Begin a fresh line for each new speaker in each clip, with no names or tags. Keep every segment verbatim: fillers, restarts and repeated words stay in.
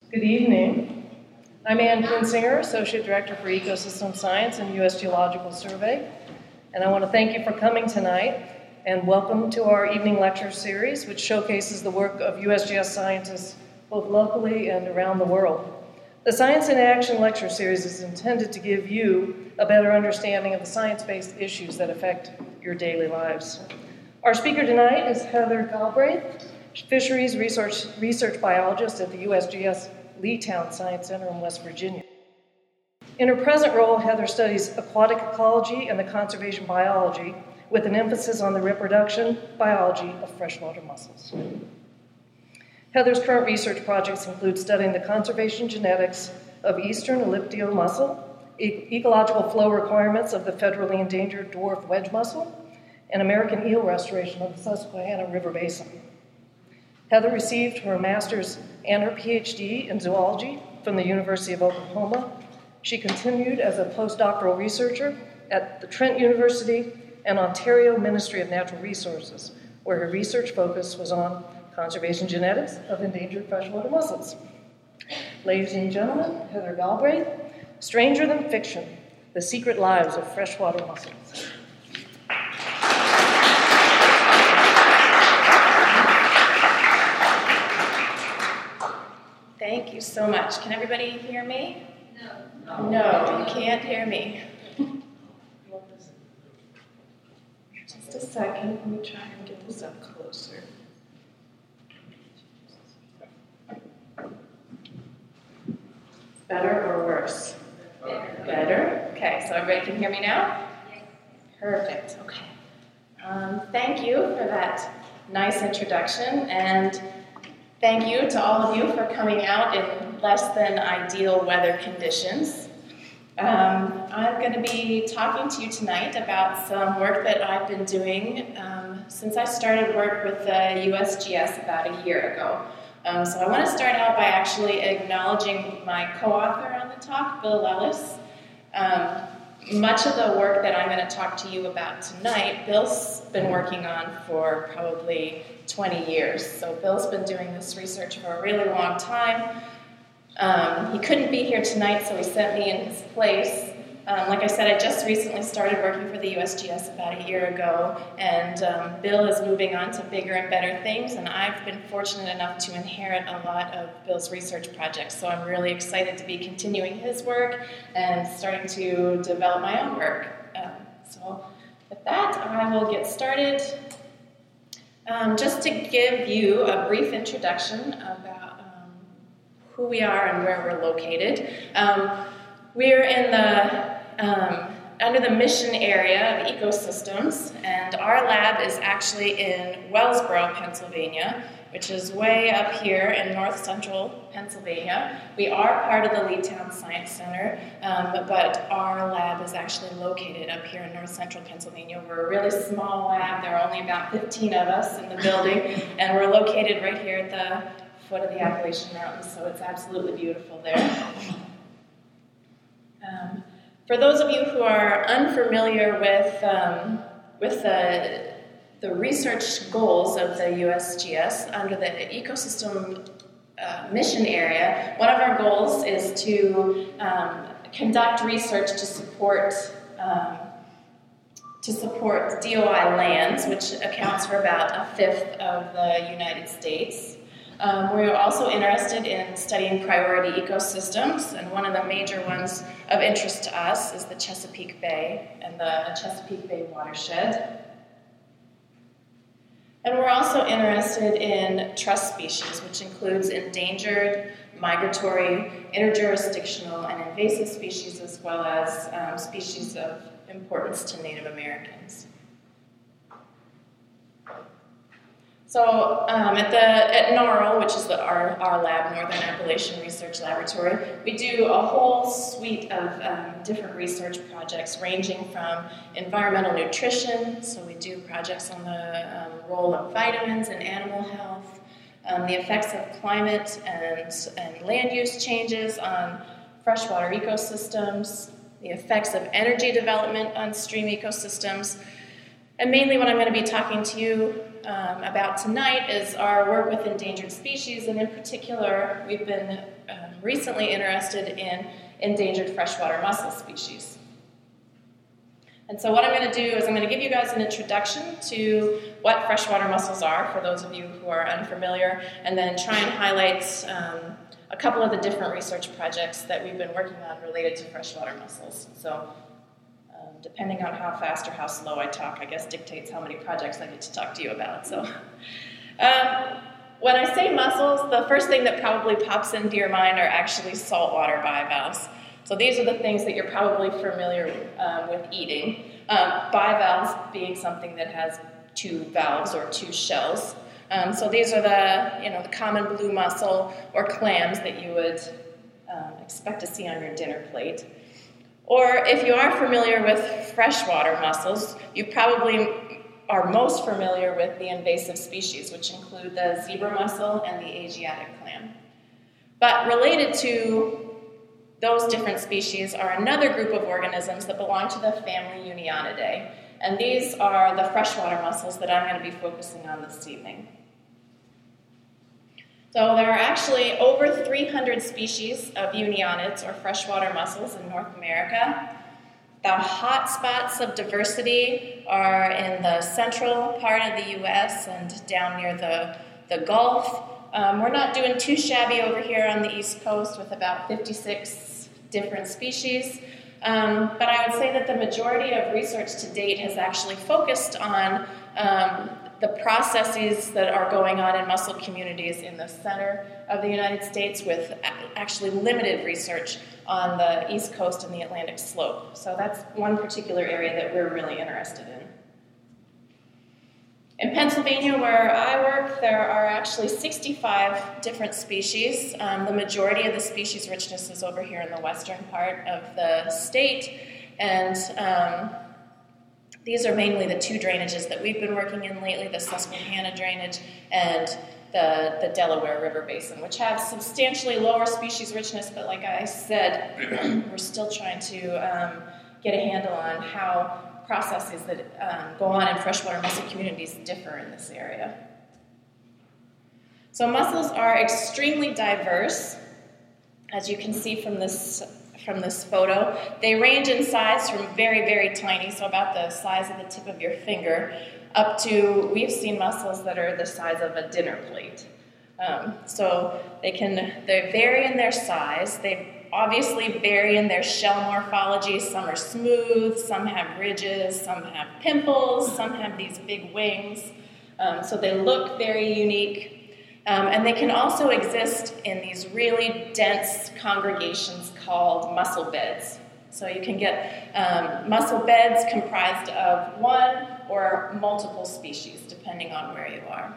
Good evening. I'm Ann Kinsinger, Associate Director for Ecosystem Science and U S Geological Survey, and I want to thank you for coming tonight and welcome to our evening lecture series, which showcases the work of U S G S scientists both locally and around the world. The Science in Action lecture series is intended to give you a better understanding of the science-based issues that affect your daily lives. Our speaker tonight is Heather Galbraith, Fisheries Research, Research Biologist at the U S G S Leetown Science Center in West Virginia. In her present role, Heather studies aquatic ecology and the conservation biology with an emphasis on the reproduction biology of freshwater mussels. Heather's current research projects include studying the conservation genetics of eastern elliptio mussel, e- ecological flow requirements of the federally endangered dwarf wedge mussel, and American eel restoration of the Susquehanna River Basin. Heather received her master's and her PhD in zoology from the University of Oklahoma. She continued as a postdoctoral researcher at the Trent University and Ontario Ministry of Natural Resources, where her research focus was on conservation genetics of endangered freshwater mussels. Ladies and gentlemen, Heather Galbraith, Stranger Than Fiction, The Secret Lives of Freshwater Mussels.
Thank you so much. Can everybody hear me? No. No, you can't hear me. Just a second. Let me try and get this up closer. Better or worse? Better. Better? Okay, so everybody can hear me now? Yes. Perfect. Okay. Um, thank you for that nice introduction, and thank you to all of you for coming out in less than ideal weather conditions. Um, I'm going to be talking to you tonight about some work that I've been doing um, since I started work with the U S G S about a year ago. Um, so I want to start out by actually acknowledging my co-author on the talk, Bill Ellis. Um, much of the work that I'm going to talk to you about tonight, Bill's been working on for probably twenty years. So Bill's been doing this research for a really long time. Um, he couldn't be here tonight, so he sent me in his place. Um, like I said, I just recently started working for the U S G S about a year ago, and um, Bill is moving on to bigger and better things, and I've been fortunate enough to inherit a lot of Bill's research projects, so I'm really excited to be continuing his work and starting to develop my own work. Um, so with that, I will get started. Um, just to give you a brief introduction about um, who we are and where we're located. Um, we're in the um, under the mission area of ecosystems, and our lab is actually in Wellsboro, Pennsylvania, which is way up here in north central Pennsylvania. We are part of the Leetown Science Center, um, but our lab is actually located up here in north central Pennsylvania. We're a really small lab. There are only about fifteen of us in the building, and we're located right here at the foot of the Appalachian Mountains, so it's absolutely beautiful there. Um, for those of you who are unfamiliar with, um, with the The research goals of the U S G S under the ecosystem uh, mission area, one of our goals is to um, conduct research to support um, to support D O I lands, which accounts for about a fifth of the United States. Um, we're also interested in studying priority ecosystems, and one of the major ones of interest to us is the Chesapeake Bay and the Chesapeake Bay watershed. And we're also interested in trust species, which includes endangered, migratory, interjurisdictional, and invasive species, as well as um, species of importance to Native Americans. So um, at the at NARL, which is the, our, our lab, Northern Appalachian Research Laboratory, we do a whole suite of um, different research projects ranging from environmental nutrition, so we do projects on the um, role of vitamins in animal health, um, the effects of climate and, and land use changes on freshwater ecosystems, the effects of energy development on stream ecosystems, and mainly what I'm going to be talking to you Um, about tonight is our work with endangered species, and in particular, we've been uh, recently interested in endangered freshwater mussel species. And so what I'm going to do is I'm going to give you guys an introduction to what freshwater mussels are, for those of you who are unfamiliar, and then try and highlight um, a couple of the different research projects that we've been working on related to freshwater mussels. So um, depending on how fast or how slow I talk, I guess dictates how many projects I get to talk to you about. So um, when I say mussels, the first thing that probably pops into your mind are actually saltwater bivalves. So these are the things that you're probably familiar um, with eating. Um, bivalves being something that has two valves or two shells. Um, so these are the, you know, the common blue mussel or clams that you would um, expect to see on your dinner plate. Or if you are familiar with freshwater mussels, you probably are most familiar with the invasive species, which include the zebra mussel and the Asiatic clam. But related to those different species are another group of organisms that belong to the family Unionidae, and these are the freshwater mussels that I'm going to be focusing on this evening. So there are actually over three hundred species of unionids, or freshwater mussels, in North America. The hot spots of diversity are in the central part of the U S and down near the, the Gulf. Um, we're not doing too shabby over here on the East Coast with about fifty-six different species, um, but I would say that the majority of research to date has actually focused on um, the processes that are going on in mussel communities in the center of the United States, with actually limited research on the East Coast and the Atlantic slope. So that's one particular area that we're really interested in. In Pennsylvania, where I work, there are actually sixty-five different species. Um, the majority of the species richness is over here in the western part of the state, and um, these are mainly the two drainages that we've been working in lately, the Susquehanna drainage and the, the Delaware River Basin, which have substantially lower species richness, but like I said, we're still trying to um, get a handle on how processes that um, go on in freshwater mussel communities differ in this area. So mussels are extremely diverse, as you can see from this, from this photo. They range in size from very, very tiny, so about the size of the tip of your finger, up to, we've seen mussels that are the size of a dinner plate. Um, so they can, they vary in their size. They obviously vary in their shell morphology. Some are smooth, some have ridges, some have pimples, some have these big wings. Um, so they look very unique. Um, and they can also exist in these really dense congregations called mussel beds. So you can get um, mussel beds comprised of one or multiple species, depending on where you are.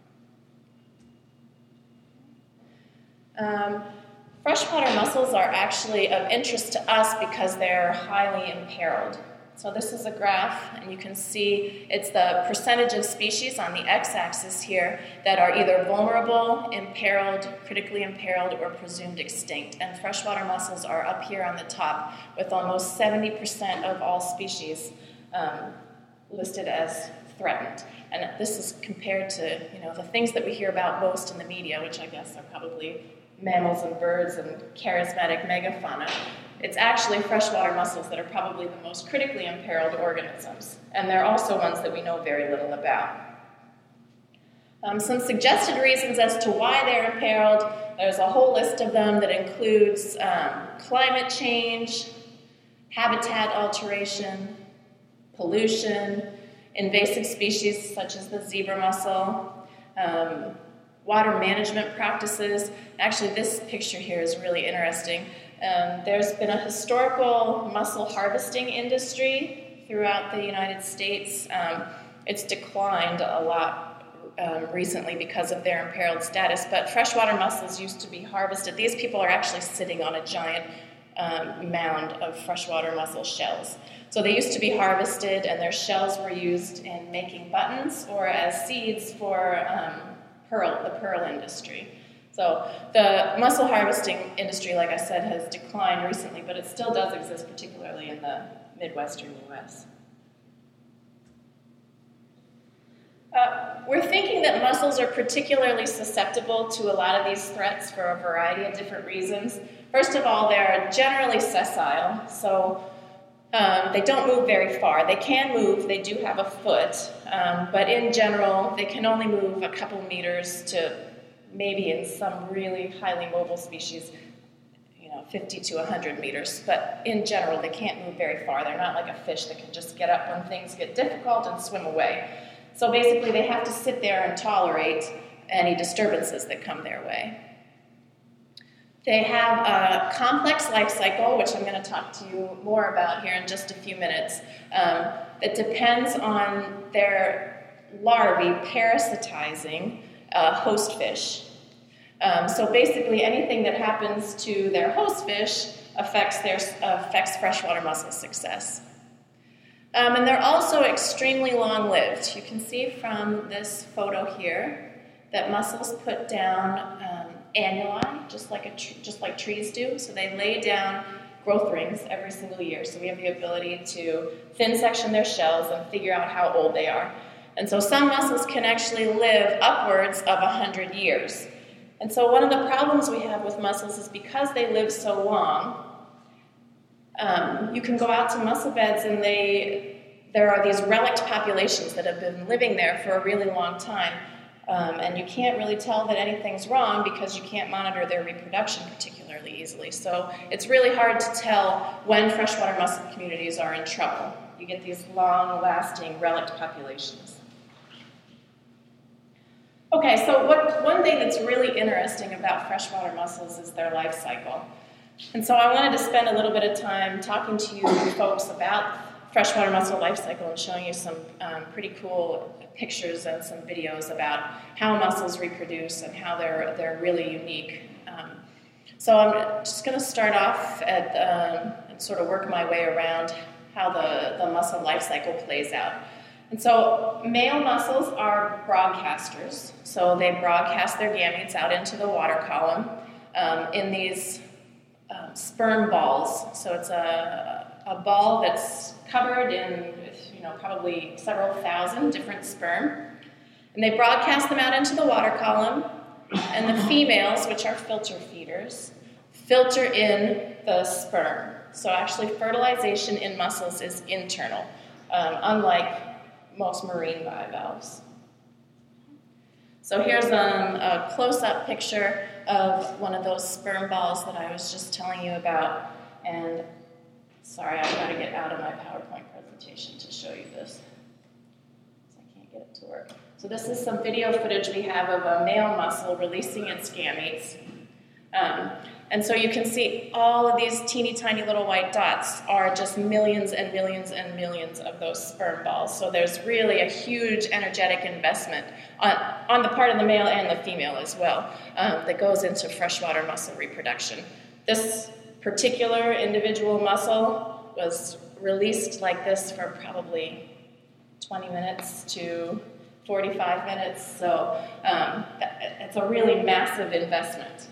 Um, Freshwater mussels are actually of interest to us because they're highly imperiled. So this is a graph, and you can see it's the percentage of species on the x-axis here that are either vulnerable, imperiled, critically imperiled, or presumed extinct. And freshwater mussels are up here on the top, with almost seventy percent of all species um, listed as threatened. And this is compared to, you know, the things that we hear about most in the media, which I guess are probably mammals and birds and charismatic megafauna. It's actually freshwater mussels that are probably the most critically imperiled organisms, and they're also ones that we know very little about. Um, some suggested reasons as to why they're imperiled, there's a whole list of them that includes um, climate change, habitat alteration, pollution, invasive species such as the zebra mussel, um, water management practices. Actually, this picture here is really interesting. Um, there's been a historical mussel harvesting industry throughout the United States. Um, it's declined a lot um, recently because of their imperiled status, but freshwater mussels used to be harvested. These people are actually sitting on a giant um, mound of freshwater mussel shells. So they used to be harvested, and their shells were used in making buttons or as seeds for um, pearl, the pearl industry. So the mussel harvesting industry, like I said, has declined recently, but it still does exist, particularly in the Midwestern U S Uh, we're thinking that mussels are particularly susceptible to a lot of these threats for a variety of different reasons. First of all, they're generally sessile, so um, they don't move very far. They can move, they do have a foot, um, but in general, they can only move a couple meters to maybe in some really highly mobile species, you know, fifty to one hundred meters. But in general, they can't move very far. They're not like a fish that can just get up when things get difficult and swim away. So basically, they have to sit there and tolerate any disturbances that come their way. They have a complex life cycle, which I'm going to talk to you more about here in just a few minutes, um, that depends on their larvae parasitizing uh, host fish. Um, so basically, anything that happens to their host fish affects, their, affects freshwater mussel success. Um, and they're also extremely long-lived. You can see from this photo here that mussels put down um, annuli, just like a tr- just like trees do. So they lay down growth rings every single year. So we have the ability to thin section their shells and figure out how old they are. And so some mussels can actually live upwards of one hundred years. And so one of the problems we have with mussels is because they live so long, Um, you can go out to mussel beds and they, there are these relict populations that have been living there for a really long time, um, and you can't really tell that anything's wrong because you can't monitor their reproduction particularly easily. So it's really hard to tell when freshwater mussel communities are in trouble. You get these long-lasting relict populations. Okay, so what, one thing that's really interesting about freshwater mussels is their life cycle. And so I wanted to spend a little bit of time talking to you folks about freshwater mussel life cycle and showing you some um, pretty cool pictures and some videos about how mussels reproduce and how they're they're really unique. Um, so I'm just going to start off at um, and sort of work my way around how the, the mussel life cycle plays out. And so male mussels are broadcasters. So they broadcast their gametes out into the water column um, in these Um, sperm balls. So it's a, a ball that's covered in, you know, probably several thousand different sperm. And they broadcast them out into the water column, and the females, which are filter feeders, filter in the sperm. So actually fertilization in mussels is internal, um, unlike most marine bivalves. So here's um, a close-up picture of one of those sperm balls that I was just telling you about. And sorry, I've got to get out of my PowerPoint presentation to show you this. So I can't get it to work. So this is some video footage we have of a male mussel releasing its gametes. Um, and so you can see all of these teeny tiny little white dots are just millions and millions and millions of those sperm balls. So there's really a huge energetic investment on, on the part of the male and the female as well um, that goes into freshwater mussel reproduction. This particular individual mussel was released like this for probably twenty minutes to forty-five minutes. So um, it's a really massive investment.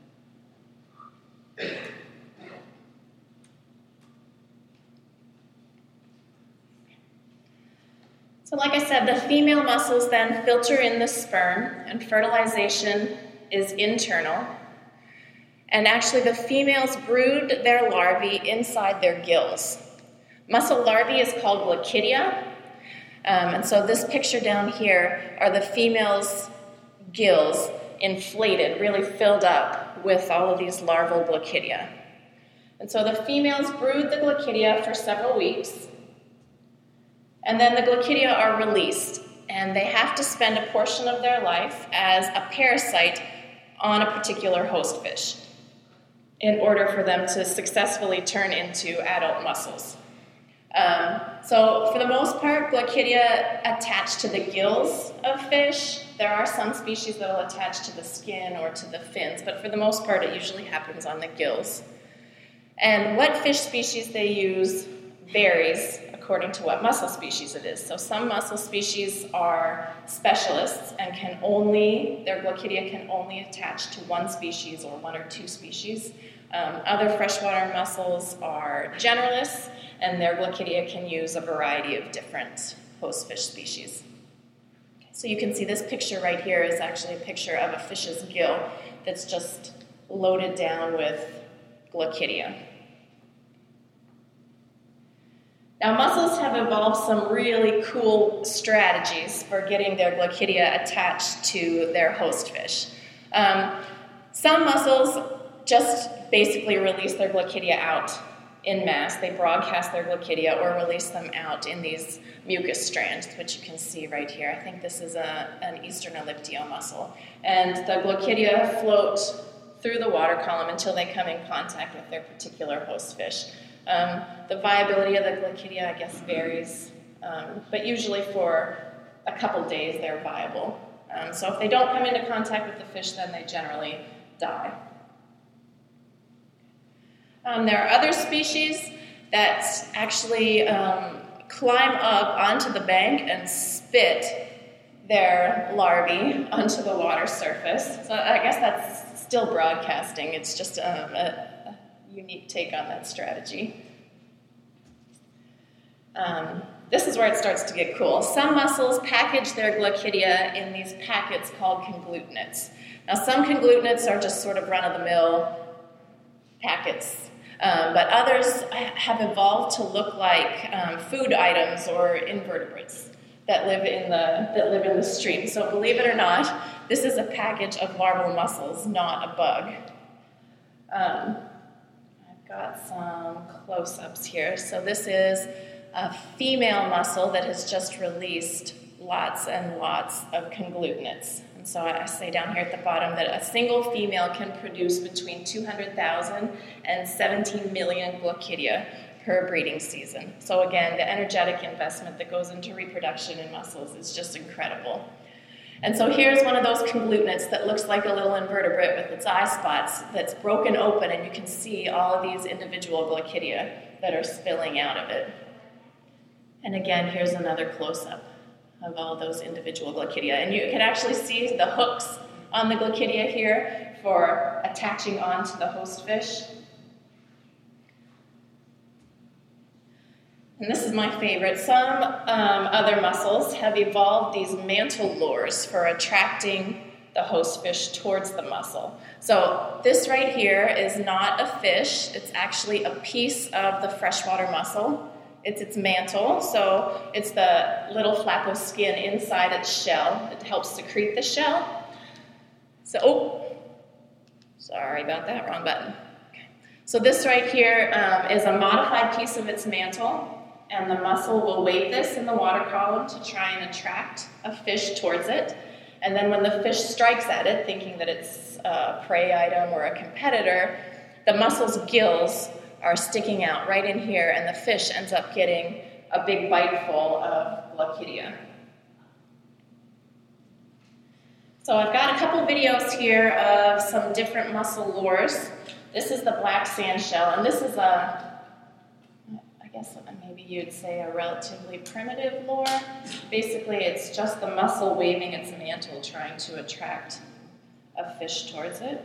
So like I said, the female mussels then filter in the sperm, and fertilization is internal. And actually the females brood their larvae inside their gills. Mussel larvae is called Glaucidia. Um, and so this picture down here are the female's gills inflated, really filled up with all of these larval Glaucidia. And so the females brood the Glaucidia for several weeks, and then the Glaucidia are released, and they have to spend a portion of their life as a parasite on a particular host fish in order for them to successfully turn into adult mussels. Um, so for the most part, Glaucidia attach to the gills of fish. There are some species that will attach to the skin or to the fins, but for the most part, it usually happens on the gills. And what fish species they use varies according to what mussel species it is. So some mussel species are specialists and can only, their Glaucidia can only attach to one species or one or two species. Um, other freshwater mussels are generalists, and their Glaucidia can use a variety of different host fish species. So you can see this picture right here is actually a picture of a fish's gill that's just loaded down with Glaucidia. Now, mussels have evolved some really cool strategies for getting their Glaucidia attached to their host fish. Um, some mussels just basically release their Glaucidia out in mass. They broadcast their Glaucidia or release them out in these mucus strands, which you can see right here. I think this is a, an eastern elliptio mussel. And the Glaucidia float through the water column until they come in contact with their particular host fish. Um, the viability of the Glaucidia, I guess, varies, um, but usually for a couple days they're viable. Um, so if they don't come into contact with the fish, then they generally die. Um, there are other species that actually um, climb up onto the bank and spit their larvae onto the water surface. So I guess that's still broadcasting. It's just um, a unique take on that strategy. Um, this is where it starts to get cool. Some mussels package their Glaucidia in these packets called conglutinates. Now, some conglutinates are just sort of run-of-the-mill packets, um, but others have evolved to look like um, food items or invertebrates that live in the that live in the stream. So, believe it or not, this is a package of larval mussels, not a bug. Um, Got some close-ups here. So this is a female mussel that has just released lots and lots of conglutinates. And so I say down here at the bottom that a single female can produce between two hundred thousand and seventeen million Glaucidia per breeding season. So again, the energetic investment that goes into reproduction in mussels is just incredible. And so here's one of those conglutinates that looks like a little invertebrate with its eye spots that's broken open, and you can see all of these individual Glaucidia that are spilling out of it. And again, here's another close-up of all those individual Glaucidia. And you can actually see the hooks on the Glaucidia here for attaching onto the host fish. And this is my favorite. Some um, other mussels have evolved these mantle lures for attracting the host fish towards the mussel. So this right here is not a fish. It's actually a piece of the freshwater mussel. It's its mantle. So it's the little flap of skin inside its shell that helps secrete the shell. So, oh, sorry about that, wrong button. Okay. So this right here um, is a modified piece of its mantle. And the mussel will wave this in the water column to try and attract a fish towards it. And then when the fish strikes at it, thinking that it's a prey item or a competitor, the mussel's gills are sticking out right in here, and the fish ends up getting a big bite full of Glaucidia. So I've got a couple videos here of some different mussel lures. This is the black sand shell, and this is a I guess maybe you'd say a relatively primitive lure. Basically, it's just the mussel waving its mantle trying to attract a fish towards it.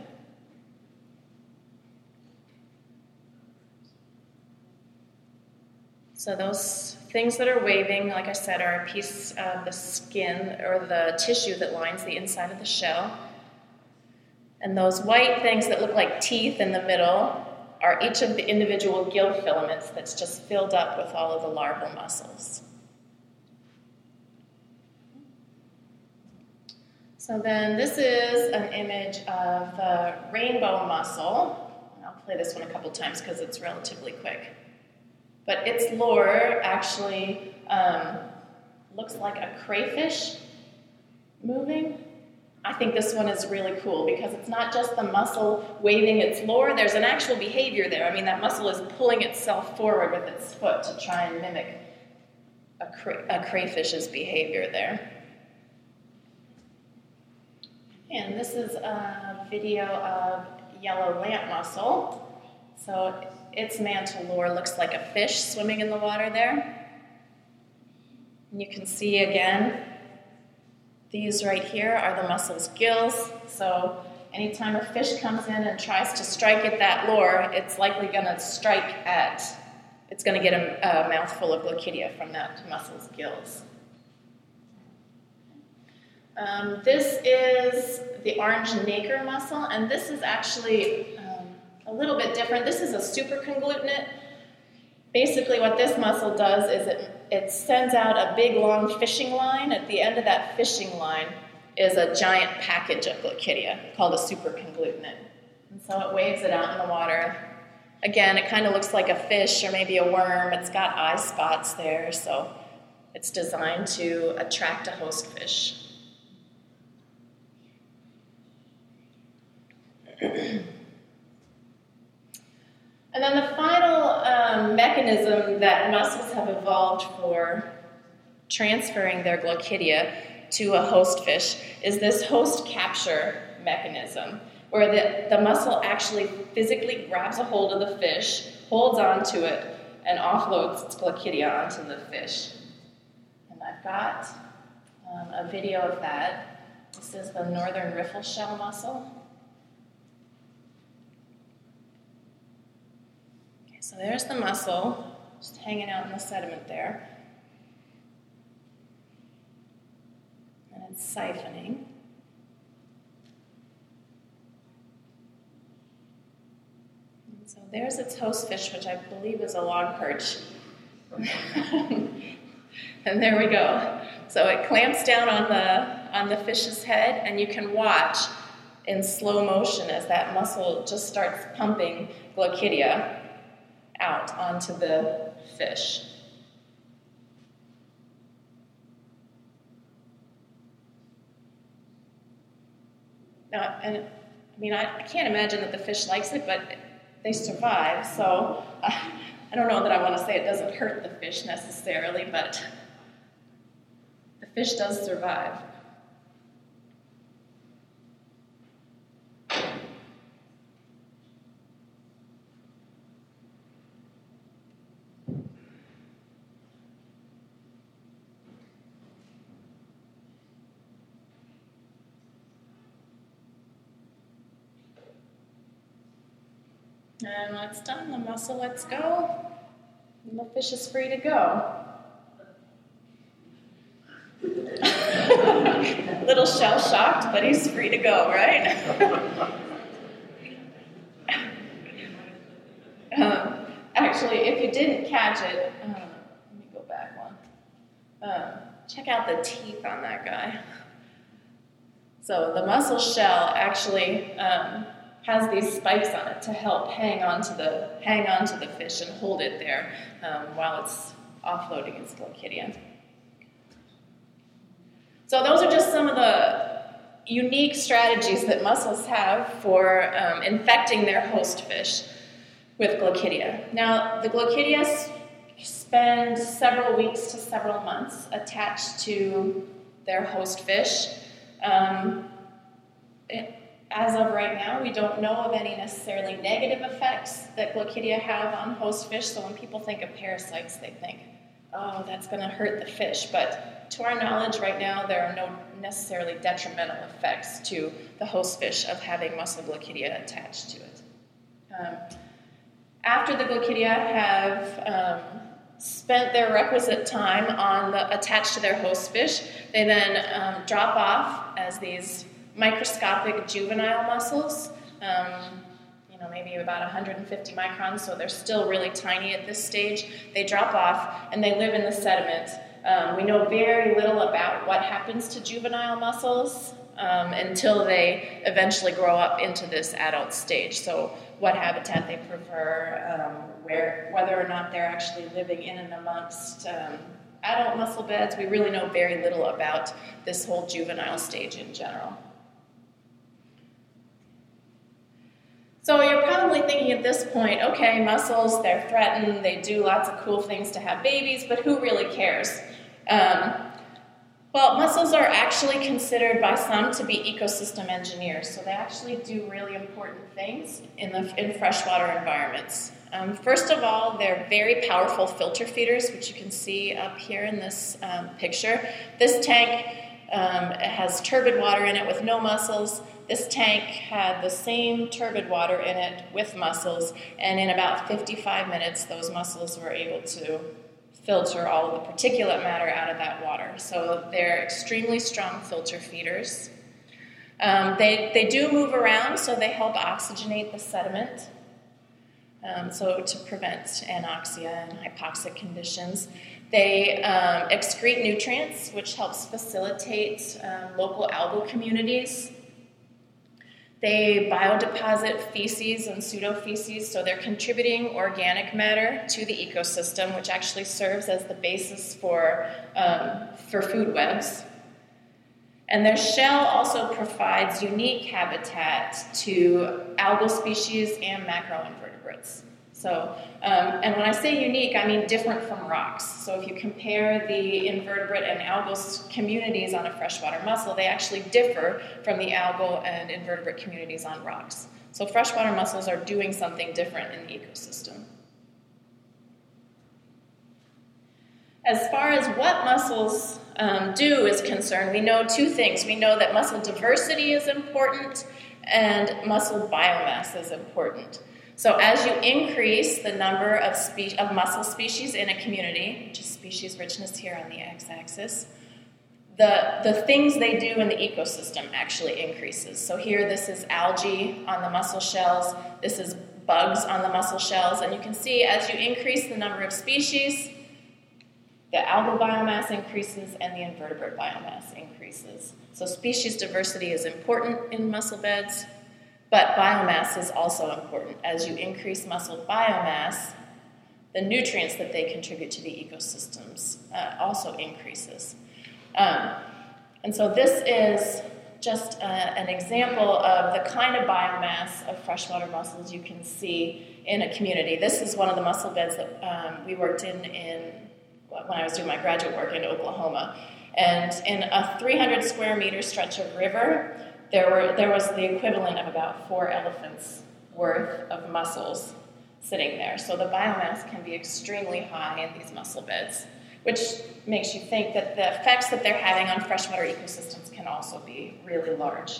So those things that are waving, like I said, are a piece of the skin or the tissue that lines the inside of the shell. And those white things that look like teeth in the middle are each of the individual gill filaments that's just filled up with all of the larval muscles. So then this is an image of the rainbow mussel. I'll play this one a couple times because it's relatively quick. But its lure actually um, looks like a crayfish moving. I think this one is really cool because it's not just the mussel waving its lure, there's an actual behavior there. I mean, that mussel is pulling itself forward with its foot to try and mimic a, cray- a crayfish's behavior there. And this is a video of yellow lamp mussel. So its mantle lure looks like a fish swimming in the water there. And you can see again, these right here are the mussel's gills. So anytime a fish comes in and tries to strike at that lure, it's likely going to strike at, it's going to get a, a mouthful of Glaucidia from that mussel's gills. Um, this is the orange nacre muscle, and this is actually um, a little bit different. This is a supraconglutinet. Basically what this muscle does is it, it sends out a big long fishing line. At the end of that fishing line is a giant package of glaucidia called a supraconglutinet. And so it waves it out in the water. Again, it kind of looks like a fish or maybe a worm. It's got eye spots there, so it's designed to attract a host fish. And then the final um, mechanism that mussels have evolved for transferring their glaucidia to a host fish is this host capture mechanism, where the, the mussel actually physically grabs a hold of the fish, holds onto it, and offloads its glaucidia onto the fish. And I've got um, a video of that. This is the northern riffle shell mussel. Okay, so there's the mussel, just hanging out in the sediment there. And it's siphoning. So there's its host fish, which I believe is a log perch. And there we go. So it clamps down on the on the fish's head, and you can watch in slow motion as that mussel just starts pumping glaucidia out onto the fish. Now, and I mean, I, I can't imagine that the fish likes it, but they survive, so uh, I don't know that I want to say it doesn't hurt the fish necessarily, but the fish does survive. And when it's done, the mussel lets go, and the fish is free to go. A little shell-shocked, but he's free to go, right? um, actually, if you didn't catch it, uh, let me go back one. Uh, check out the teeth on that guy. So the mussel shell actually um, has these spikes on it to help hang on to the hang on to the fish and hold it there um, while it's offloading its glaucidia. So those are just some of the unique strategies that mussels have for um, infecting their host fish with glaucidia. Now, the glaucidia spend several weeks to several months attached to their host fish. Um, it, As of right now, we don't know of any necessarily negative effects that glaucidia have on host fish. So when people think of parasites, they think, oh, that's going to hurt the fish. But to our knowledge right now, there are no necessarily detrimental effects to the host fish of having mussel glaucidia attached to it. Um, after the glaucidia have um, spent their requisite time on the, attached to their host fish, they then um, drop off as these microscopic juvenile mussels, um, you know, maybe about one hundred fifty microns, so they're still really tiny at this stage. They drop off and they live in the sediment. Um, we know very little about what happens to juvenile mussels um, until they eventually grow up into this adult stage. So what habitat they prefer, um, where, whether or not they're actually living in and amongst um, adult mussel beds. We really know very little about this whole juvenile stage in general. So you're probably thinking at this point, okay, mussels, they're threatened, they do lots of cool things to have babies, but who really cares? Um, well, mussels are actually considered by some to be ecosystem engineers, so they actually do really important things in, the, in freshwater environments. Um, first of all, they're very powerful filter feeders, which you can see up here in this um, picture. This tank um, has turbid water in it with no mussels. This tank had the same turbid water in it with mussels, and in about fifty-five minutes, those mussels were able to filter all of the particulate matter out of that water. So they're extremely strong filter feeders. Um, they, they do move around, so they help oxygenate the sediment, um, so to prevent anoxia and hypoxic conditions. They um, excrete nutrients, which helps facilitate um, local algal communities. They biodeposit feces and pseudofeces, so they're contributing organic matter to the ecosystem, which actually serves as the basis for, um, for food webs. And their shell also provides unique habitat to algal species and macroinvertebrates. So, um, and when I say unique, I mean different from rocks. So if you compare the invertebrate and algal communities on a freshwater mussel, they actually differ from the algal and invertebrate communities on rocks. So freshwater mussels are doing something different in the ecosystem. As far as what mussels um, do is concerned, we know two things. We know that mussel diversity is important and mussel biomass is important. So as you increase the number of, spe- of mussel species in a community, which is species richness here on the x-axis, the, the things they do in the ecosystem actually increases. So here this is algae on the mussel shells, this is bugs on the mussel shells, and you can see as you increase the number of species, the algal biomass increases and the invertebrate biomass increases. So species diversity is important in mussel beds, but biomass is also important. As you increase mussel biomass, the nutrients that they contribute to the ecosystems uh, also increases. Um, and so this is just uh, an example of the kind of biomass of freshwater mussels you can see in a community. This is one of the mussel beds that um, we worked in in when I was doing my graduate work in Oklahoma. And in a three hundred square meter stretch of river, there were there was the equivalent of about four elephants worth of mussels sitting there. So the biomass can be extremely high in these mussel beds, which makes you think that the effects that they're having on freshwater ecosystems can also be really large.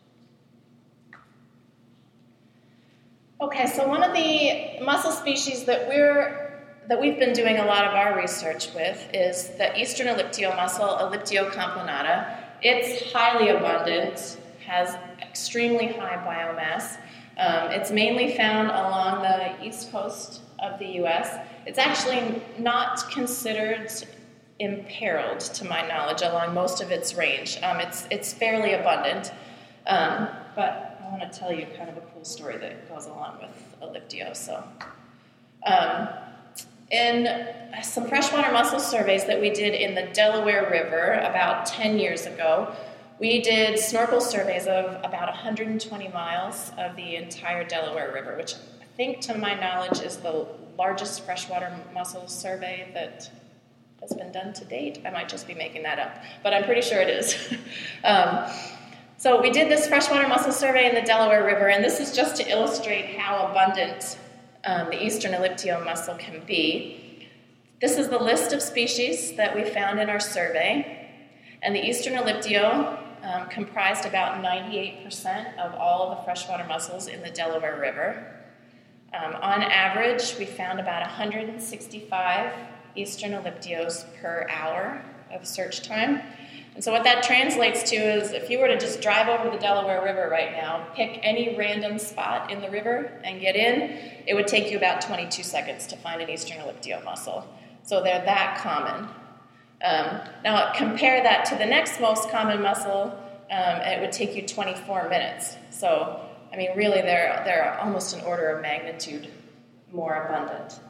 Okay, so one of the mussel species that we're that we've been doing a lot of our research with is the eastern elliptio mussel, Elliptio complanata. It's highly abundant, has extremely high biomass. Um, it's mainly found along the east coast of the U S. It's actually not considered imperiled, to my knowledge, along most of its range. Um, it's, it's fairly abundant, um, but I want to tell you kind of a cool story that goes along with Elliptio. So. Um, In some freshwater mussel surveys that we did in the Delaware River about ten years ago, we did snorkel surveys of about one hundred twenty miles of the entire Delaware River, which I think, to my knowledge, is the largest freshwater mussel survey that has been done to date. I might just be making that up, but I'm pretty sure it is. um, so we did this freshwater mussel survey in the Delaware River, and this is just to illustrate how abundant Um, the eastern elliptio mussel can be. This is the list of species that we found in our survey, and the eastern elliptio um, comprised about ninety-eight percent of all of the freshwater mussels in the Delaware River. Um, on average, we found about one hundred sixty-five eastern elliptios per hour of search time. And so what that translates to is if you were to just drive over the Delaware River right now, pick any random spot in the river and get in, it would take you about twenty-two seconds to find an eastern elliptio mussel. So they're that common. Um, now compare that to the next most common mussel, um, and it would take you twenty-four minutes. So, I mean, really they're, they're almost an order of magnitude more abundant.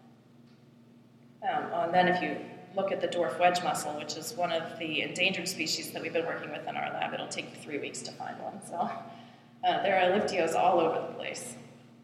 Um, and then if you look at the dwarf wedge mussel, which is one of the endangered species that we've been working with in our lab, it'll take you three weeks to find one. So uh, there are elliptios all over the place.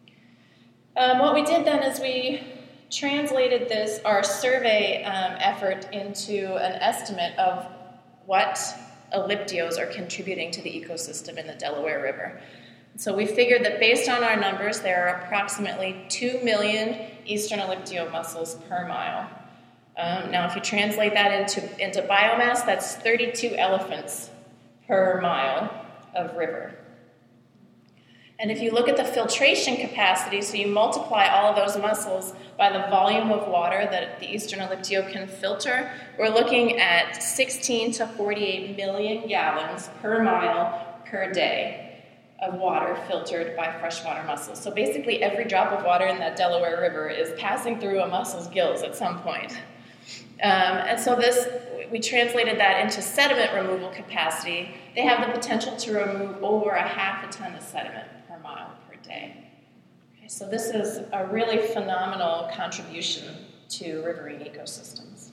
Um, what we did then is we translated this, our survey um, effort, into an estimate of what elliptios are contributing to the ecosystem in the Delaware River. So we figured that based on our numbers, there are approximately two million eastern elliptio mussels per mile. Um, now, if you translate that into, into biomass, that's thirty-two elephants per mile of river. And if you look at the filtration capacity, so you multiply all of those mussels by the volume of water that the eastern Alyptio can filter, we're looking at sixteen to forty-eight million gallons per mile per day of water filtered by freshwater mussels. So basically every drop of water in that Delaware River is passing through a mussel's gills at some point. Um, and so this, we translated that into sediment removal capacity. They have the potential to remove over a half a ton of sediment per mile per day. Okay, so this is a really phenomenal contribution to riverine ecosystems.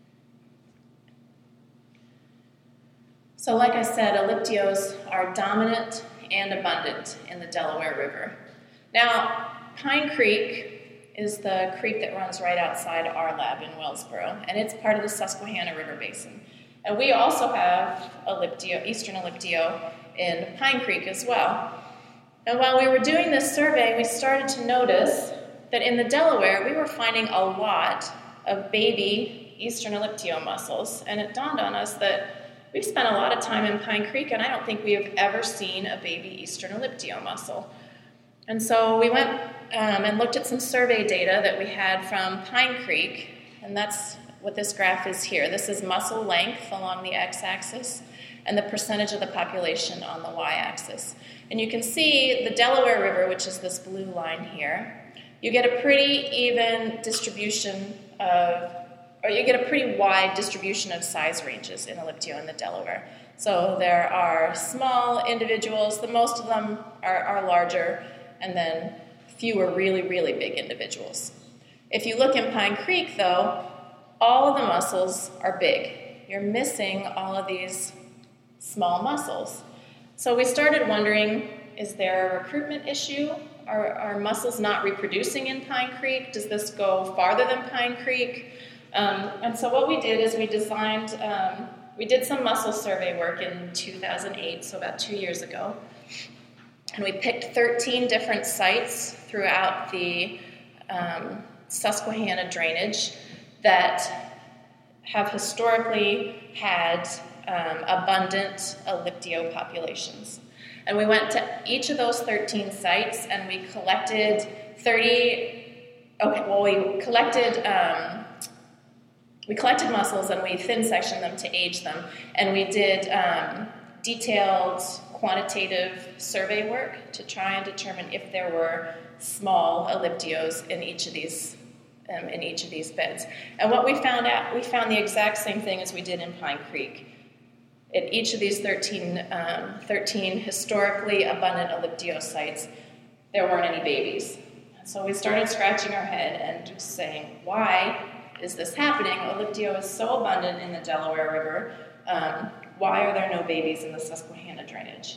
So like I said, Alyptios are dominant and abundant in the Delaware River. Now, Pine Creek is the creek that runs right outside our lab in Wellsboro, and it's part of the Susquehanna River Basin. And we also have Alyptio, eastern Alyptio in Pine Creek as well. And while we were doing this survey, we started to notice that in the Delaware, we were finding a lot of baby eastern Alyptio mussels, and it dawned on us that we've spent a lot of time in Pine Creek, and I don't think we have ever seen a baby eastern Alyptio mussel. And so we went um, and looked at some survey data that we had from Pine Creek, and that's what this graph is here. This is mussel length along the x-axis and the percentage of the population on the y-axis. And you can see the Delaware River, which is this blue line here, you get a pretty even distribution of, or you get a pretty wide distribution of size ranges in Alyptio in the Delaware. So there are small individuals, the most of them are, are larger, and then fewer really, really big individuals. If you look in Pine Creek, though, all of the mussels are big. You're missing all of these small mussels. So we started wondering, is there a recruitment issue? Are, are mussels not reproducing in Pine Creek? Does this go farther than Pine Creek? Um, and so what we did is we designed, um, we did some mussel survey work in two thousand eight, so about two years ago. And we picked thirteen different sites throughout the um, Susquehanna drainage that have historically had um, abundant Alyptio populations. And we went to each of those thirteen sites and we collected thirty, okay, well, we collected, um, we collected mussels and we thin sectioned them to age them. And we did um, detailed quantitative survey work to try and determine if there were small Alyptios in each of these um, in each of these beds. And what we found out, we found the exact same thing as we did in Pine Creek. At each of these thirteen, um, thirteen historically abundant Alyptio sites, there weren't any babies. So we started scratching our head and just saying, why is this happening? Alyptio is so abundant in the Delaware River. Um, why are there no babies in the Susquehanna drainage?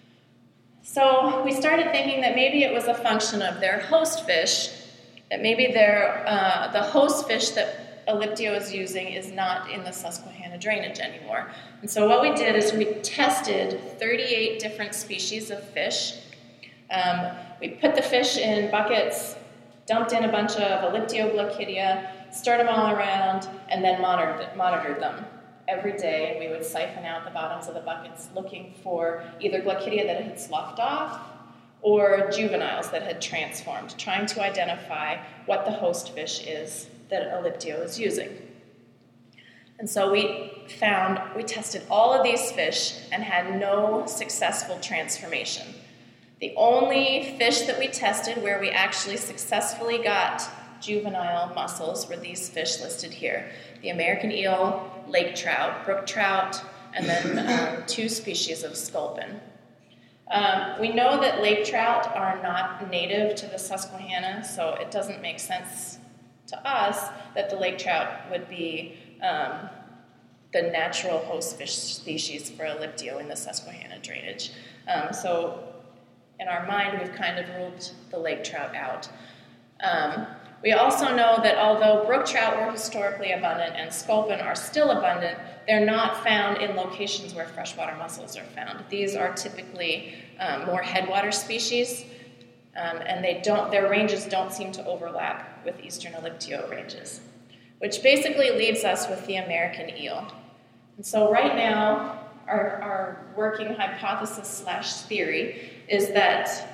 So we started thinking that maybe it was a function of their host fish, that maybe their, uh, the host fish that Alyptio is using is not in the Susquehanna drainage anymore. And so what we did is we tested thirty-eight different species of fish. Um, we put the fish in buckets, dumped in a bunch of Alyptio glaucidia, stirred them all around, and then monitored, monitored them. Every day we would siphon out the bottoms of the buckets looking for either glaucidia that had sloughed off or juveniles that had transformed, trying to identify what the host fish is that Alyptio is using. And so we found, we tested all of these fish and had no successful transformation. The only fish that we tested where we actually successfully got juvenile mussels were these fish listed here. The American eel, lake trout, brook trout, and then um, two species of sculpin. Um, we know that lake trout are not native to the Susquehanna, so it doesn't make sense to us that the lake trout would be um, the natural host fish species for Alyptio in the Susquehanna drainage. Um, so in our mind, we've kind of ruled the lake trout out. Um, we also know that although brook trout were historically abundant and sculpin are still abundant, they're not found in locations where freshwater mussels are found. These are typically um, more headwater species, um, and they don't, their ranges don't seem to overlap with eastern Alyptio ranges, which basically leaves us with the American eel. And so right now, our, our working hypothesis slash theory is that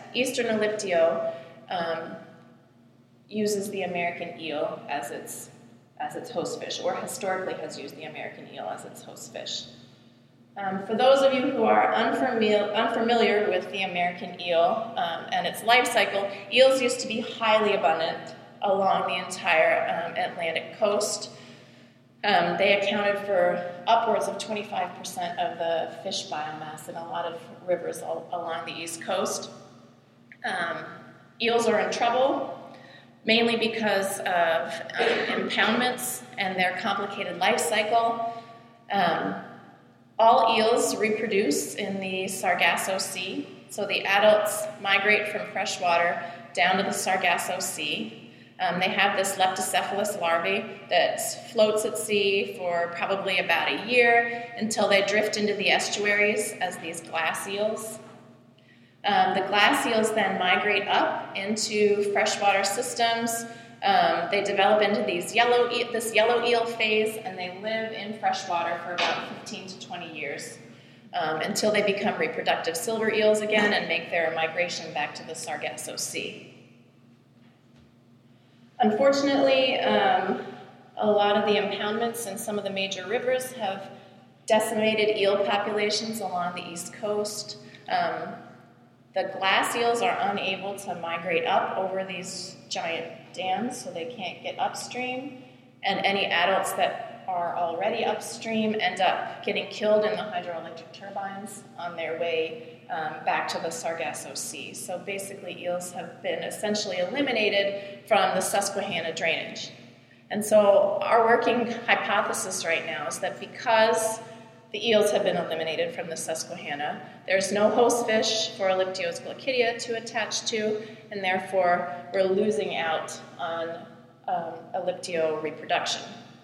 eastern Elliptio um, uses the American eel as its as its host fish, or historically has used the American eel as its host fish. Um, for those of you who are unfamiliar, unfamiliar with the American eel um, and its life cycle, eels used to be highly abundant along the entire um, Atlantic coast. Um, they accounted for upwards of twenty-five percent of the fish biomass in a lot of rivers all along the East Coast. Um, eels are in trouble, mainly because of uh, impoundments and their complicated life cycle. Um, all eels reproduce in the Sargasso Sea, so the adults migrate from freshwater down to the Sargasso Sea. Um, they have this leptocephalus larvae that floats at sea for probably about a year until they drift into the estuaries as these glass eels. Um, the glass eels then migrate up into freshwater systems. Um, they develop into these yellow e- this yellow eel phase, and they live in freshwater for about fifteen to twenty years um, until they become reproductive silver eels again and make their migration back to the Sargasso Sea. Unfortunately, um, a lot of the impoundments in some of the major rivers have decimated eel populations along the East Coast. Um, the glass eels are unable to migrate up over these giant dams, so they can't get upstream, and any adults that are already upstream end up getting killed in the hydroelectric turbines on their way um, back to the Sargasso Sea. So basically, eels have been essentially eliminated from the Susquehanna drainage. And so our working hypothesis right now is that because the eels have been eliminated from the Susquehanna, there's no host fish for Elliptios glaucidia to attach to, and therefore we're losing out on um, Elliptio reproduction.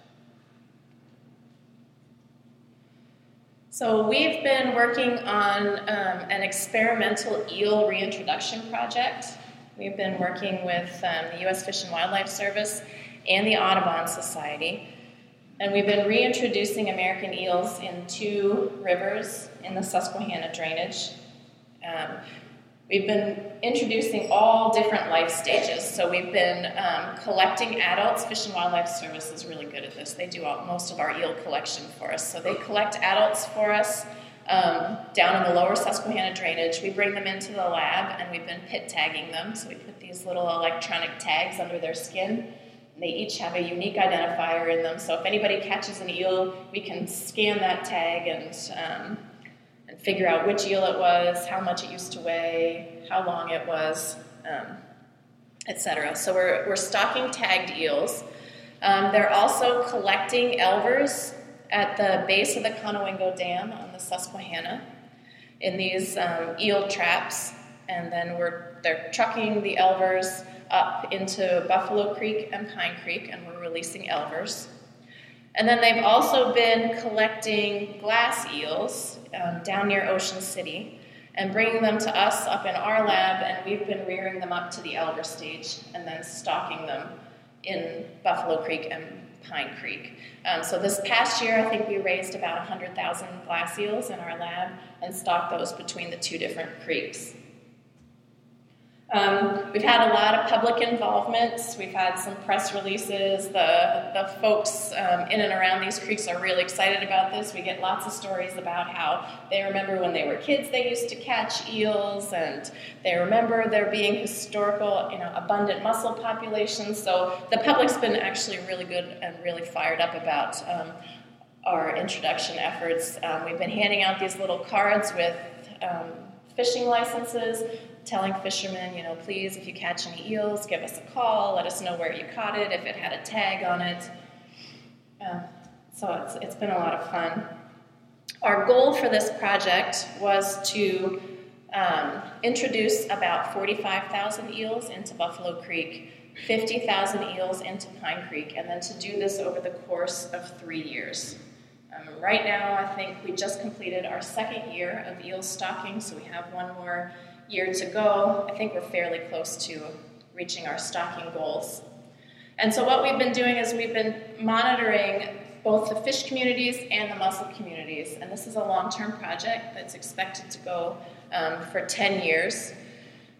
So we've been working on um, an experimental eel reintroduction project. We've been working with um, the U S Fish and Wildlife Service and the Audubon Society. And we've been reintroducing American eels in two rivers in the Susquehanna drainage. Um, we've been introducing all different life stages. So we've been um, collecting adults. Fish and Wildlife Service is really good at this. They do all, most of our eel collection for us. So they collect adults for us um, down in the lower Susquehanna drainage. We bring them into the lab, and we've been pit tagging them. So we put these little electronic tags under their skin. They each have a unique identifier in them, so if anybody catches an eel, we can scan that tag and um, and figure out which eel it was, how much it used to weigh, how long it was, um, et cetera. So we're we're stocking tagged eels. Um, they're also collecting elvers at the base of the Conowingo Dam on the Susquehanna in these um, eel traps, and then we're they're trucking the elvers up into Buffalo Creek and Pine Creek, and we're releasing elvers. And then they've also been collecting glass eels um, down near Ocean City and bringing them to us up in our lab, and we've been rearing them up to the elver stage and then stocking them in Buffalo Creek and Pine Creek. Um, so this past year, I think we raised about one hundred thousand glass eels in our lab and stocked those between the two different creeks. Um, we've had a lot of public involvement. We've had some press releases. The, the folks um, in and around these creeks are really excited about this. We get lots of stories about how they remember when they were kids they used to catch eels, and they remember there being historical, you know, abundant mussel populations. So the public's been actually really good and really fired up about um, our introduction efforts. Um, we've been handing out these little cards with um, fishing licenses, telling fishermen, you know, please, if you catch any eels, give us a call, let us know where you caught it, if it had a tag on it. Uh, so it's, it's been a lot of fun. Our goal for this project was to um, introduce about forty-five thousand eels into Buffalo Creek, fifty thousand eels into Pine Creek, and then to do this over the course of three years. Um, right now, I think we just completed our second year of eel stocking, so we have one more year to go. I think we're fairly close to reaching our stocking goals. And so what we've been doing is we've been monitoring both the fish communities and the mussel communities. And this is a long-term project that's expected to go um, for ten years.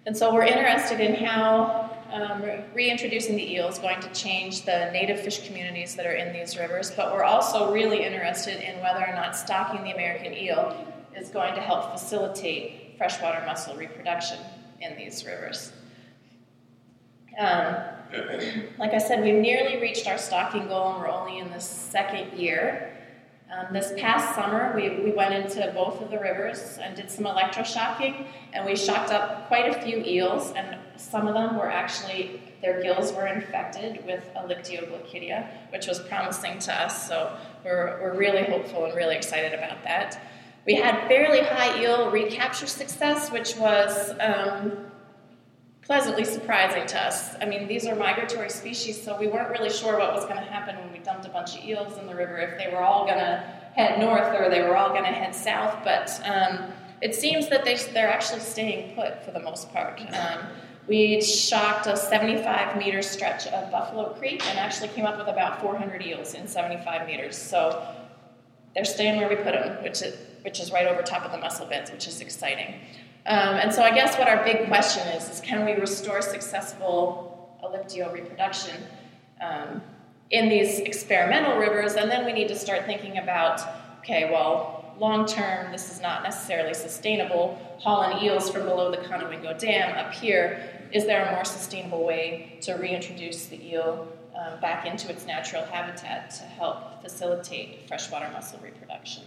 And so we're interested in how um, reintroducing the eel is going to change the native fish communities that are in these rivers, but we're also really interested in whether or not stocking the American eel is going to help facilitate freshwater mussel reproduction in these rivers. Um, like I said, we've nearly reached our stocking goal, and we're only in the second year. Um, this past summer, we, we went into both of the rivers and did some electroshocking, and we shocked up quite a few eels, and some of them were actually, their gills were infected with Alictioglachydia, which was promising to us, so we're, we're really hopeful and really excited about that. We had fairly high eel recapture success, which was um, pleasantly surprising to us. I mean, these are migratory species, so we weren't really sure what was going to happen when we dumped a bunch of eels in the river, if they were all going to head north or they were all going to head south, but um, it seems that they, they're actually staying put for the most part. Um, we shocked a seventy-five meter stretch of Buffalo Creek and actually came up with about four hundred eels in seventy-five meters, so they're staying where we put them, which is, which is right over top of the mussel beds, which is exciting. Um, and so I guess what our big question is, is can we restore successful Alictio reproduction um, in these experimental rivers? And then we need to start thinking about, okay, well, long term, this is not necessarily sustainable. Hauling eels from below the Conowingo Dam up here, is there a more sustainable way to reintroduce the eel um, back into its natural habitat to help facilitate freshwater mussel reproduction?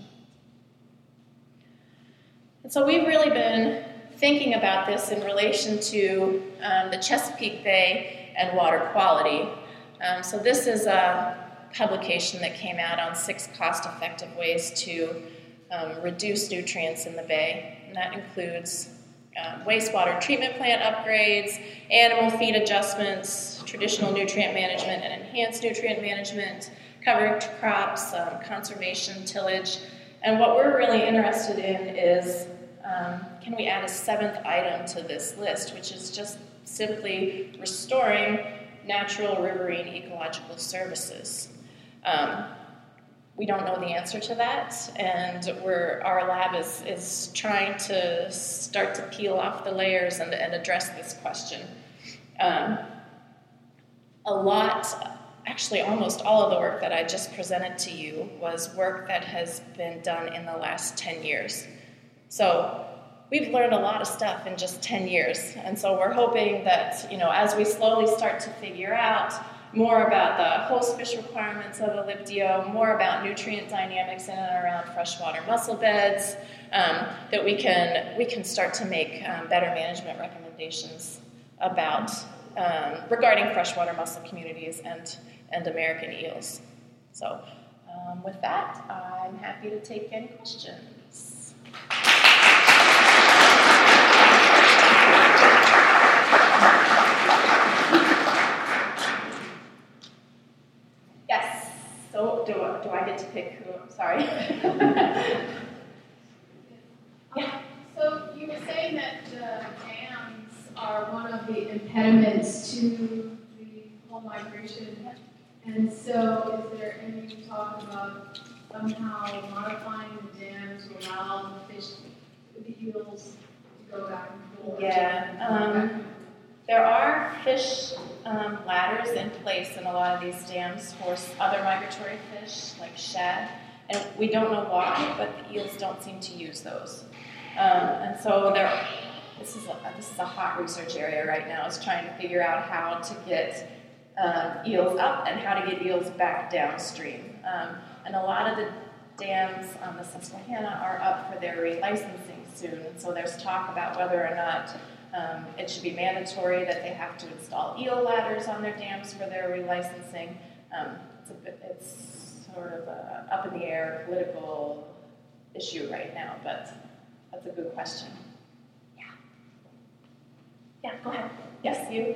And so we've really been thinking about this in relation to um, the Chesapeake Bay and water quality. Um, so this is a publication that came out on six cost-effective ways to um, reduce nutrients in the bay, and that includes um, wastewater treatment plant upgrades, animal feed adjustments, traditional nutrient management and enhanced nutrient management, cover crops, um, conservation, tillage. And what we're really interested in is, um, can we add a seventh item to this list, which is just simply restoring natural riverine ecological services. Um, we don't know the answer to that, and we're, our lab is, is trying to start to peel off the layers and, and address this question. Um, a lot Actually, almost all of the work that I just presented to you was work that has been done in the last ten years. So we've learned a lot of stuff in just ten years. And so we're hoping that, you know, as we slowly start to figure out more about the host fish requirements of Alictio, more about nutrient dynamics in and around freshwater mussel beds, um, that we can, we can start to make um, better management recommendations about Um, regarding freshwater mussel communities and, and American eels. So um, with that, I'm happy to take any questions. Yes, so do, do I get to pick who? I'm sorry. Yeah.
So you were saying that the dams are one of the impediments to the whole migration. And so is there any talk about somehow modifying the dam to allow the fish, the eels, to go back and forth?
Yeah. Um, there are fish um, ladders in place in a lot of these dams for other migratory fish, like shad. And we don't know why, but the eels don't seem to use those. Um, and so there, this is a this is a hot research area right now, is trying to figure out how to get um, eels up and how to get eels back downstream. Um, and a lot of the dams on the Susquehanna are up for their relicensing soon, and so there's talk about whether or not um, it should be mandatory that they have to install eel ladders on their dams for their relicensing. Um, it's, a bit, it's sort of a up in the air political issue right now, but that's a good question. Yeah. Yeah, go ahead. Yes, you.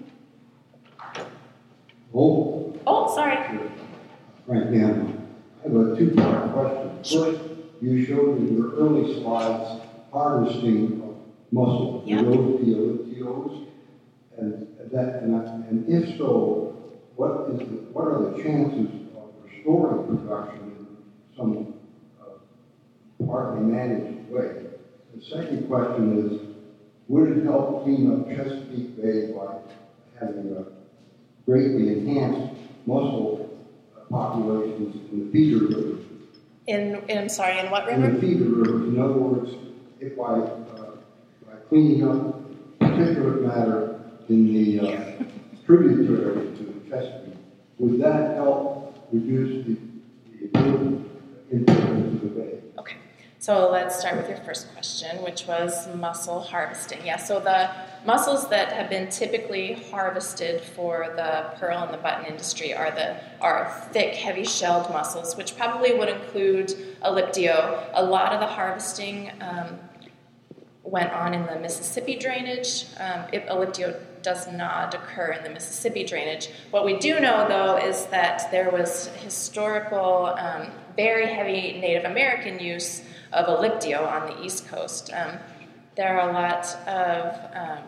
Oh.
Oh, sorry.
Frank Gannon. I have a two-part question. First, you showed in your early slides harvesting of mussel,
Yep.
those Alictios, and that, and, and if so, what is the, what are the chances of restoring production in some uh, partly managed way? The second question is, would it help clean up Chesapeake Bay by having a greatly enhanced mussel populations in the feeder rivers?
In, in I'm sorry, in what
In
river?
the feeder rivers. In other words, if by, uh, by cleaning up particulate matter in the uh, tributary to the Chesapeake, would that help reduce the, the influence of the bay?
Okay, so let's start with your first question, which was mussel harvesting. Yeah, so the mussels that have been typically harvested for the pearl and the button industry are the are thick, heavy-shelled mussels, which probably would include Elliptio. A lot of the harvesting um, went on in the Mississippi drainage. Um, if Elliptio does not occur in the Mississippi drainage. What we do know, though, is that there was historical, um, very heavy Native American use of Elliptio on the East Coast. Um, there are a lot of um,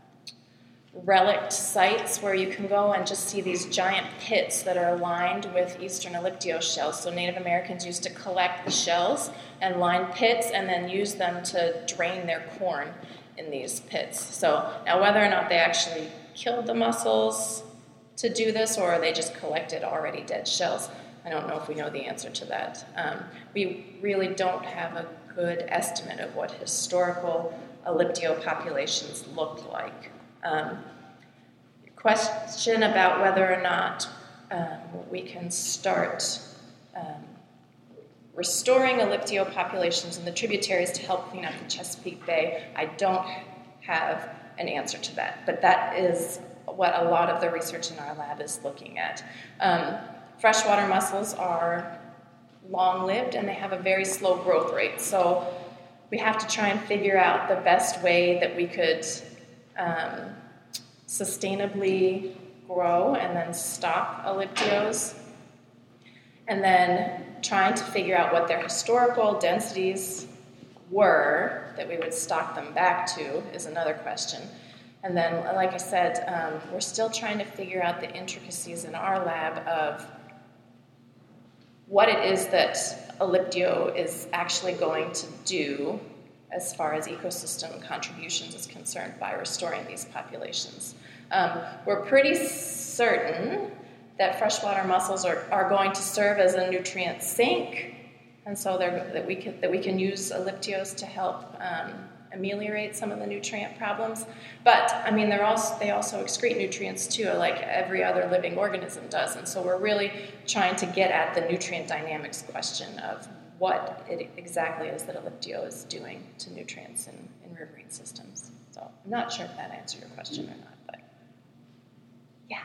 relict sites where you can go and just see these giant pits that are lined with eastern Elliptio shells. So Native Americans used to collect the shells and line pits and then use them to drain their corn in these pits. So now whether or not they actually killed the mussels to do this or they just collected already dead shells, I don't know if we know the answer to that. Um, we really don't have a good estimate of what historical Elliptio populations looked like. Um, question about whether or not um, we can start um, restoring Elliptio populations in the tributaries to help clean up the Chesapeake Bay. I don't have an answer to that, but that is what a lot of the research in our lab is looking at. Um, freshwater mussels are long-lived and they have a very slow growth rate, so we have to try and figure out the best way that we could um, sustainably grow and then stop Elliptios, and then trying to figure out what their historical densities were that we would stock them back to is another question. And then, like I said, um, we're still trying to figure out the intricacies in our lab of what it is that Elliptio is actually going to do as far as ecosystem contributions is concerned by restoring these populations. Um, we're pretty certain that freshwater mussels are, are going to serve as a nutrient sink, and so that we can that we can use Elliptios to help um, ameliorate some of the nutrient problems. But I mean, they're also they also excrete nutrients too, like every other living organism does. And so we're really trying to get at the nutrient dynamics question of what it exactly is that Elliptio is doing to nutrients in, in riverine systems. So I'm not sure if that answered your question or not, but yeah.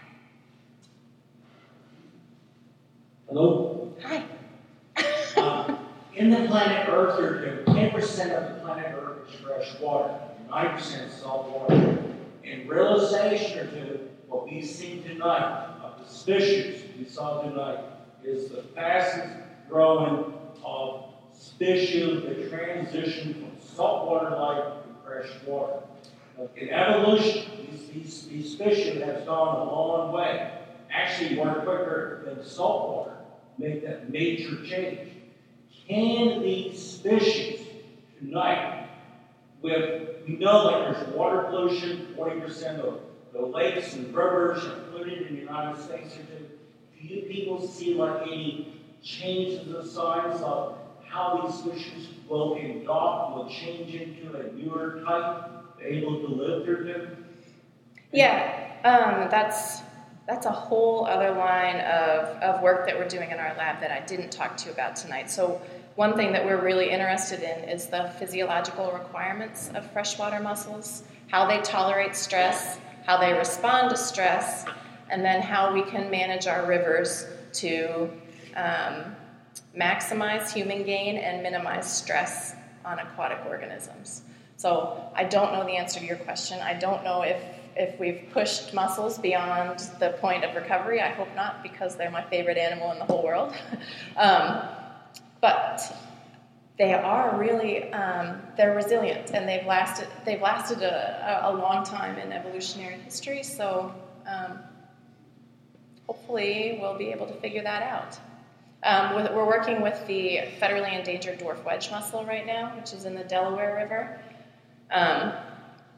Hello?
Hi.
uh, in the planet Earth, there ten percent of the planet Earth is fresh water, ninety percent is salt water. In realization or two, what we've seen tonight of the species we saw tonight is the fastest growing of species that transition from saltwater life to fresh water. In evolution, these, these, these species have gone a long way, actually more quicker than saltwater, make that major change. Can these species tonight, with, we know that there's water pollution, forty percent of the lakes and rivers are polluted in the United States. Do you people see like any changes in the signs of how these species will adopt, will change into a newer type, able to live there too?
Yeah, um, that's that's a whole other line of, of work that we're doing in our lab that I didn't talk to you about tonight. So one thing that we're really interested in is the physiological requirements of freshwater mussels, how they tolerate stress, how they respond to stress, and then how we can manage our rivers to um, maximize human gain and minimize stress on aquatic organisms. So I don't know the answer to your question. I don't know if, if we've pushed mussels beyond the point of recovery. I hope not, because they're my favorite animal in the whole world. um, but they are really, um, they're resilient, and they've lasted, they've lasted a, a long time in evolutionary history, so um, hopefully we'll be able to figure that out. Um, we're working with the federally endangered dwarf wedge mussel right now, which is in the Delaware River. Um,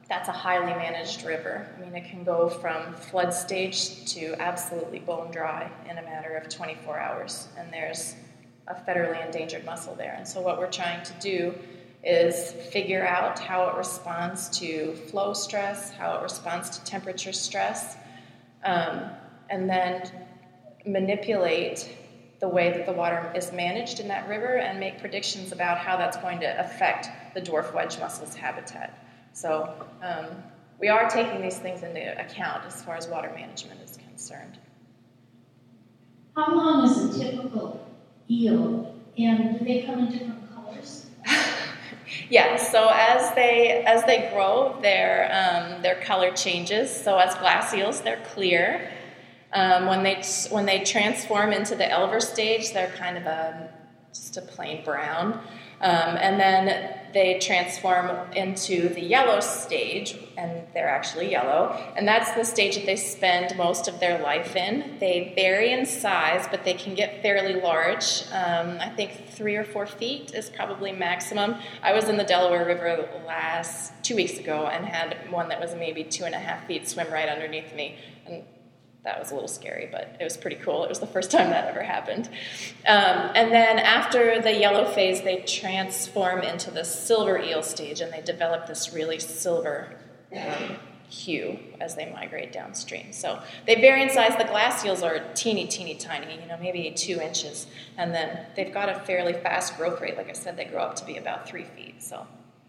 that's a highly managed river. I mean, it can go from flood stage to absolutely bone dry in a matter of twenty-four hours, and there's a federally endangered mussel there. And so what we're trying to do is figure out how it responds to flow stress, how it responds to temperature stress, um, and then manipulate the way that the water is managed in that river and make predictions about how that's going to affect the dwarf wedge mussel's habitat. So um, we are taking these things into account as far as water management is concerned.
How long is a typical eel, and do they come in different colors?
Yeah, so as they as they grow, their um, their color changes. So as glass eels, they're clear. Um, when they when they transform into the Elver stage, they're kind of a just a plain brown, um, and then they transform into the yellow stage, and they're actually yellow. And that's the stage that they spend most of their life in. They vary in size, but they can get fairly large. Um, I think three or four feet is probably maximum. I was in the Delaware River last two weeks ago and had one that was maybe two and a half feet swim right underneath me, and that was a little scary, but it was pretty cool. It was the first time that ever happened. Um, and then after the yellow phase, they transform into the silver eel stage, and they develop this really silver um, hue as they migrate downstream. So they vary in size. The glass eels are teeny, teeny tiny, you know, maybe two inches. And then they've got a fairly fast growth rate. Like I said, they grow up to be about three feet. So,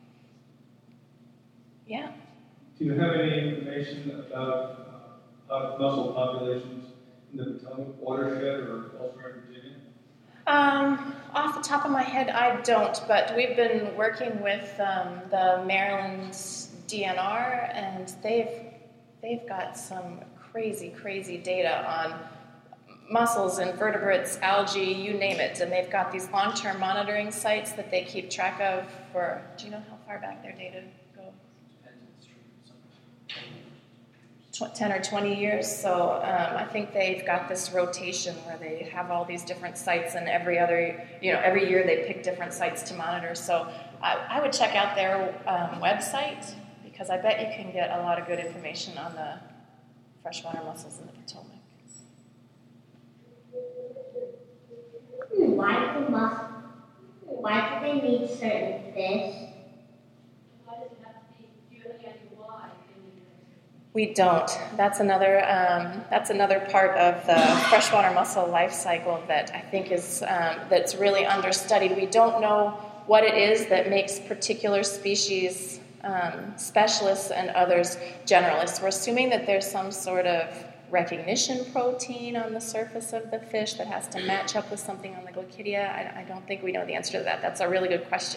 yeah.
Do you have any information about Uh, mussel populations in the Potomac watershed or elsewhere in Virginia?
Um, off the top of my head, I don't, but we've been working with um, the Maryland D N R, and they've they've got some crazy, crazy data on mussels, invertebrates, algae, you name it, and they've got these long-term monitoring sites that they keep track of for, do you know how far back their data go? ten or twenty years, so um, I think they've got this rotation where they have all these different sites, and every other, you know, every year they pick different sites to monitor. So I, I would check out their um, website, because I bet you can get a lot of good information on the freshwater mussels in the Potomac.
Why do mus- Why do they need certain fish?
We don't. That's another. Um, that's another part of the freshwater mussel life cycle that I think is um, that's really understudied. We don't know what it is that makes particular species um, specialists and others generalists. We're assuming that there's some sort of recognition protein on the surface of the fish that has to match up with something on the Glochidia. I, I don't think we know the answer to that. That's a really good question.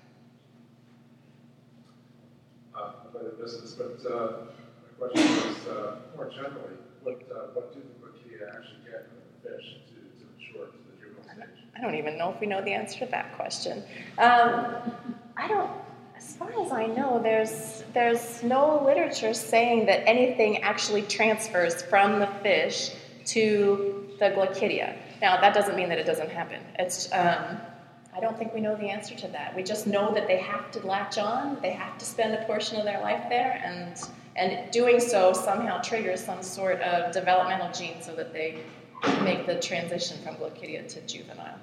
Uh, but this is, but. Uh... The question is, uh, more generally, what uh, what do the Glochidia actually get from the fish to, to mature to the juvenile stage?
I don't even know if we know the answer to that question. Um, I don't, as far as I know, there's there's no literature saying that anything actually transfers from the fish to the Glochidia. Now, that doesn't mean that it doesn't happen. It's um, I don't think we know the answer to that. We just know that they have to latch on, they have to spend a portion of their life there, and and doing so somehow triggers some sort of developmental gene so that they make the transition from Glochidia to juvenile.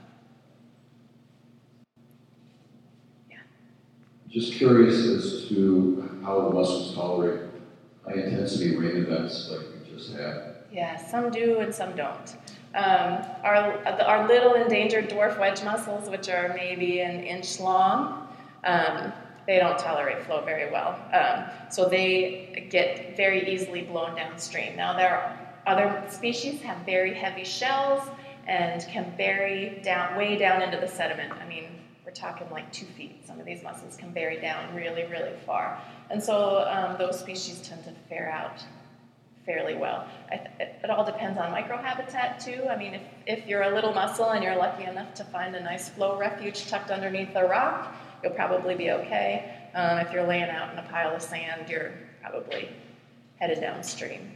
Yeah.
Just curious as to how the mussels tolerate high-intensity rain events like we just had.
Yeah, some do and some don't. Um, our, our little endangered dwarf wedge mussels, which are maybe an inch long, um, they don't tolerate flow very well. Um, so they get very easily blown downstream. Now, there are other species have very heavy shells and can bury down, way down into the sediment. I mean, we're talking like two feet. Some of these mussels can bury down really, really far. And so um, those species tend to fare out fairly well. I th- it, it all depends on microhabitat too. I mean, if, if you're a little mussel and you're lucky enough to find a nice flow refuge tucked underneath a rock, you'll probably be okay. Um, if you're laying out in a pile of sand, you're probably headed downstream.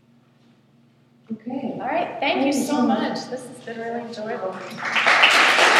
Okay.
All right, thank you so much. This has been really enjoyable.